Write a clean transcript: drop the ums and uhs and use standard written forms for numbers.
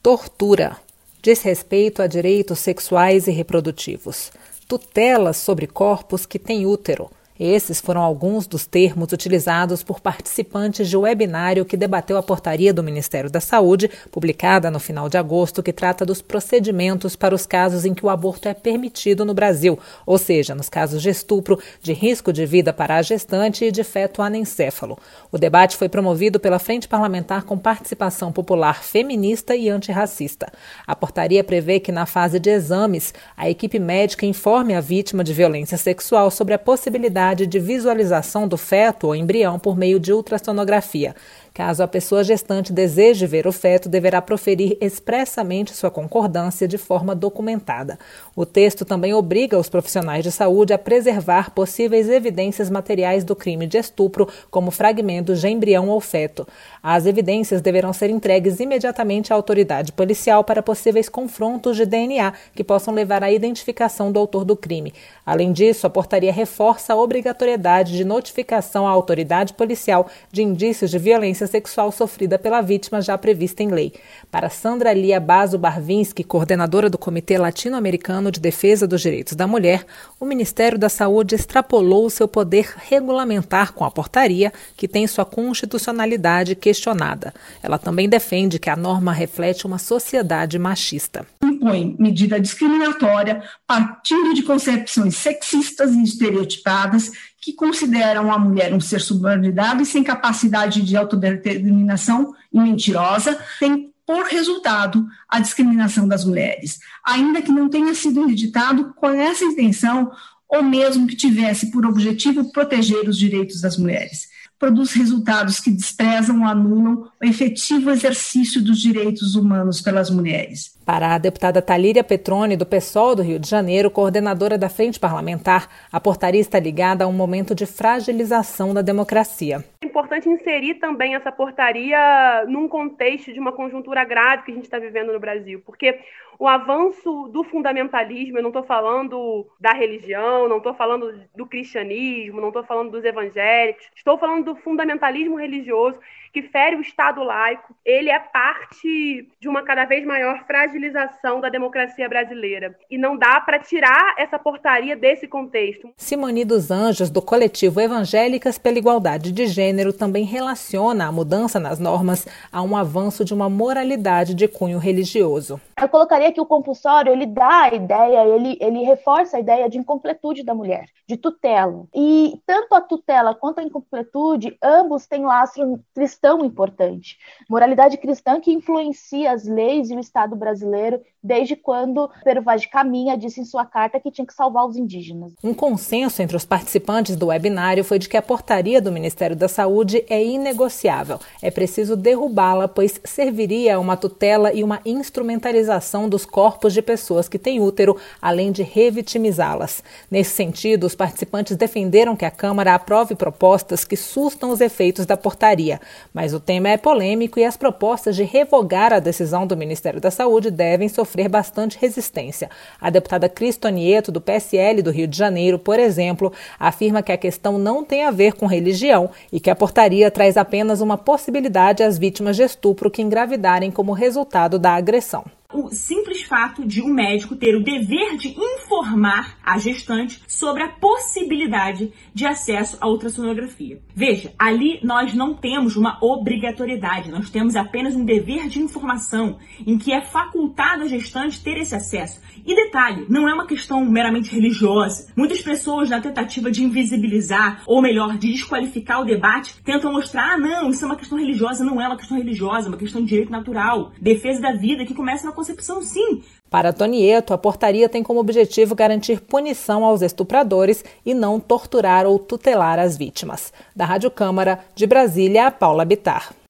tortura, desrespeito a direitos sexuais e reprodutivos, tutelas sobre corpos que têm útero. Esses foram alguns dos termos utilizados por participantes de webinário que debateu a portaria do Ministério da Saúde, publicada no final de agosto, que trata dos procedimentos para os casos em que o aborto é permitido no Brasil, ou seja, nos casos de estupro, de risco de vida para a gestante e de feto anencéfalo. O debate foi promovido pela Frente Parlamentar com participação popular feminista e antirracista. A portaria prevê que, na fase de exames, a equipe médica informe a vítima de violência sexual sobre a possibilidade de visualização do feto ou embrião por meio de ultrassonografia. Caso a pessoa gestante deseje ver o feto, deverá proferir expressamente sua concordância de forma documentada. O texto também obriga os profissionais de saúde a preservar possíveis evidências materiais do crime de estupro, como fragmentos de embrião ou feto. As evidências deverão ser entregues imediatamente à autoridade policial para possíveis confrontos de DNA que possam levar à identificação do autor do crime. Além disso, a portaria reforça a obrigatoriedade de notificação à autoridade policial de indícios de violência sexual sofrida pela vítima já prevista em lei. Para Sandra Lia Basso Barvinski, coordenadora do Comitê Latino-Americano de Defesa dos Direitos da Mulher, o Ministério da Saúde extrapolou seu poder regulamentar com a portaria, que tem sua constitucionalidade questionada. Ela também defende que a norma reflete uma sociedade machista. Impõe medida discriminatória partindo de concepções sexistas e estereotipadas que consideram a mulher um ser subordinado e sem capacidade de autodeterminação e mentirosa, tem por resultado a discriminação das mulheres, ainda que não tenha sido editado com essa intenção ou mesmo que tivesse por objetivo proteger os direitos das mulheres. Produz resultados que desprezam ou anulam o efetivo exercício dos direitos humanos pelas mulheres. Para a deputada Talíria Petroni, do PSOL do Rio de Janeiro, coordenadora da Frente Parlamentar, a portaria está ligada a um momento de fragilização da democracia. É importante inserir também essa portaria num contexto de uma conjuntura grave que a gente está vivendo no Brasil, porque o avanço do fundamentalismo, eu não estou falando da religião, não estou falando do cristianismo, não estou falando dos evangélicos, estou falando do fundamentalismo religioso que fere o Estado laico. Ele é parte de uma cada vez maior fragilização da democracia brasileira. E não dá para tirar essa portaria desse contexto. Simone dos Anjos, do coletivo Evangélicas pela Igualdade de Gênero, também relaciona a mudança nas normas a um avanço de uma moralidade de cunho religioso. Eu colocaria que o compulsório, ele dá a ideia, ele reforça a ideia de incompletude da mulher, de tutela. E tanto a tutela quanto a incompletude, ambos têm lastro cristão importante. Moralidade cristã que influencia as leis e o Estado brasileiro desde quando Pero Vaz de Caminha disse em sua carta que tinha que salvar os indígenas. Um consenso entre os participantes do webinário foi de que a portaria do Ministério da Saúde é inegociável. É preciso derrubá-la, pois serviria a uma tutela e uma instrumentalização dos corpos de pessoas que têm útero, além de revitimizá-las. Nesse sentido, os participantes defenderam que a Câmara aprove propostas que sustam os efeitos da portaria. Mas o tema é polêmico e as propostas de revogar a decisão do Ministério da Saúde devem sofrer bastante resistência. A deputada Cris Tonieto, do PSL do Rio de Janeiro, por exemplo, afirma que a questão não tem a ver com religião e que a portaria traz apenas uma possibilidade às vítimas de estupro que engravidarem como resultado da agressão. O simples fato de um médico ter o dever de informar a gestante sobre a possibilidade de acesso à ultrassonografia. Veja, ali nós não temos uma obrigatoriedade, nós temos apenas um dever de informação em que é facultado à gestante ter esse acesso. E detalhe, não é uma questão meramente religiosa. Muitas pessoas, na tentativa de invisibilizar, ou melhor, de desqualificar o debate, tentam mostrar, não, isso é uma questão religiosa. Não é uma questão religiosa, é uma questão de direito natural. Defesa da vida que começa na concepção, sim. Para Tonieto, a portaria tem como objetivo garantir punição aos estupradores e não torturar ou tutelar as vítimas. Da Rádio Câmara, de Brasília, Paula Bittar.